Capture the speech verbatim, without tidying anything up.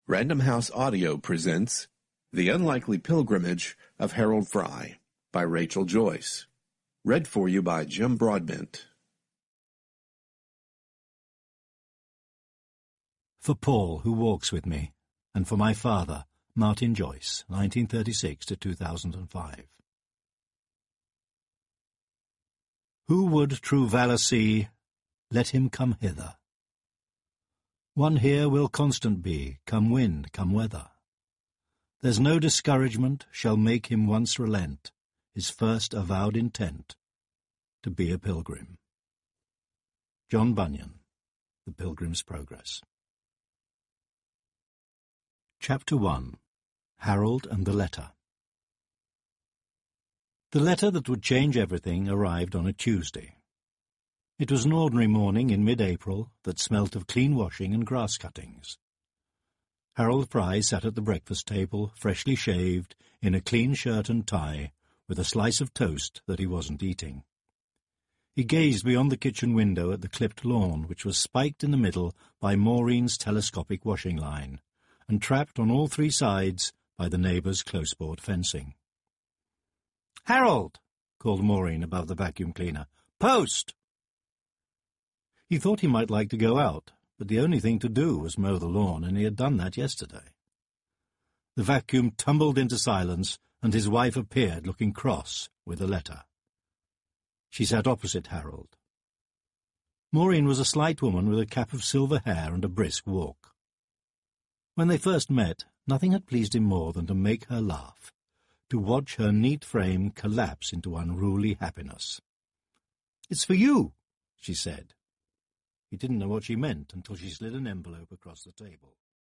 Random House Audio presents The Unlikely Pilgrimage of Harold Fry by Rachel Joyce. Read for you by Jim Broadbent. For Paul, who walks with me, and for my father, Martin Joyce, nineteen thirty-six to two thousand five. Who would true valour see, let him come hither. One here will constant be, come wind, come weather. There's no discouragement shall make him once relent his first avowed intent, to be a pilgrim. John Bunyan, The Pilgrim's Progress. Chapter one. Harold and the Letter. The letter that would change everything arrived on a Tuesday. It was an ordinary morning in mid-April that smelt of clean washing and grass cuttings. Harold Fry sat at the breakfast table, freshly shaved, in a clean shirt and tie, with a slice of toast that he wasn't eating. He gazed beyond the kitchen window at the clipped lawn, which was spiked in the middle by Maureen's telescopic washing line, and trapped on all three sides by the neighbours' close-board fencing. "Harold!" called Maureen above the vacuum cleaner. "Post!" He thought he might like to go out, but the only thing to do was mow the lawn, and he had done that yesterday. The vacuum tumbled into silence, and his wife appeared, looking cross, with a letter. She sat opposite Harold. Maureen was a slight woman with a cap of silver hair and a brisk walk. When they first met, nothing had pleased him more than to make her laugh, to watch her neat frame collapse into unruly happiness. "It's for you," she said. He didn't know what she meant until she slid an envelope across the table.